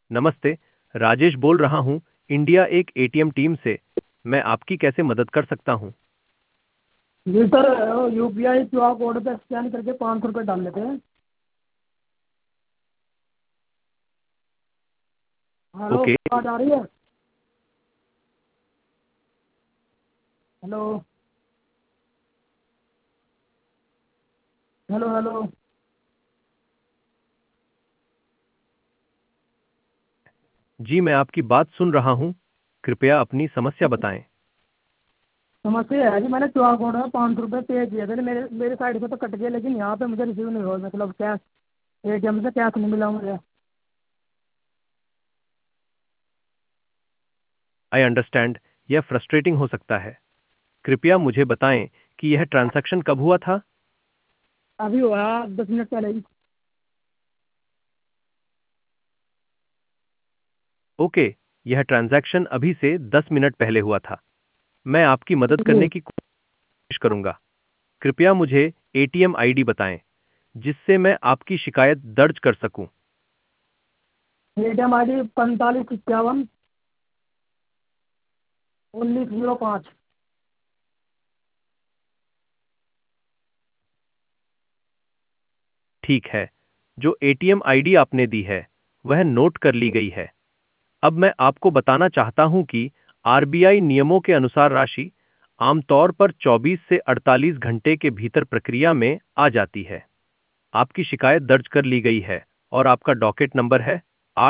नमस्ते, राजेश बोल रहा हूँ, इंडिया एक एटीएम टीम से। मैं आपकी कैसे मदद कर सकता हूँ? जी सर, यूपीआई क्यूआर कोड पे स्कैन करके 500 रुपये डाल लेते हैं। Hello, okay. आवाज आ रही है? Hello hello hello. जी, मैं आपकी बात सुन रहा हूँ। कृपया अपनी समस्या बताएं। समस्या है जी, मैंने क्यूआर कोड में 500 रुपये पे किए थे। मेरे मेरे साइड से तो कट गया, लेकिन यहाँ पे मुझे रिसीव नहीं हुआ, मतलब कैश, एटीएम से कैश नहीं मिला मुझे। आई अंडरस्टैंड, यह फ्रस्ट्रेटिंग हो सकता है। कृपया मुझे बताएं कि यह ट्रांजैक्शन कब हुआ था? अभी हुआ 10 मिनट पहले ही। ओके, यह ट्रांजैक्शन अभी से 10 मिनट पहले हुआ था। मैं आपकी मदद करने जी, की कोशिश करूंगा। कृपया मुझे एटीएम आईडी बताएं, जिससे मैं आपकी शिकायत दर्ज कर सकूं। ATM I D 4551 1905। ठीक है, जो एटीएम आईडी आपने दी है, वह नोट कर ली गई है। अब मैं आपको बताना चाहता हूं कि आरबीआई नियमों के अनुसार राशि आमतौर पर 24 से 48 घंटे के भीतर प्रक्रिया में आ जाती है। आपकी शिकायत दर्ज कर ली गई है और आपका डॉकेट नंबर है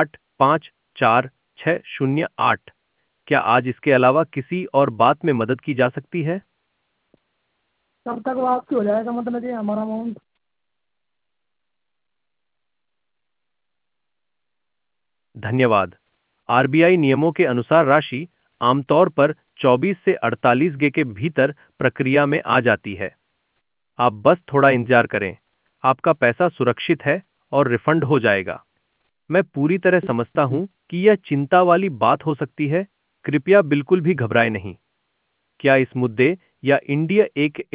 854608। क्या आज इसके अलावा किसी और बात में मदद की जा सकती है? कब तक वापसी हो जाएगा, मतलब ये हमारा अमाउंट? धन्यवाद। आरबीआई नियमों के अनुसार राशि आमतौर पर 24 से 48 घंटे के भीतर प्रक्रिया में आ जाती है। आप बस थोड़ा इंतजार करें। आपका पैसा सुरक्षित है और रिफंड हो जाएगा। मैं पूरी तरह समझता हूं कि यह चिंता वाली बात हो सकती है। कृपया बिल्कुल भी घबराएं नहीं। क्या इस मुद्दे या इंडिया एक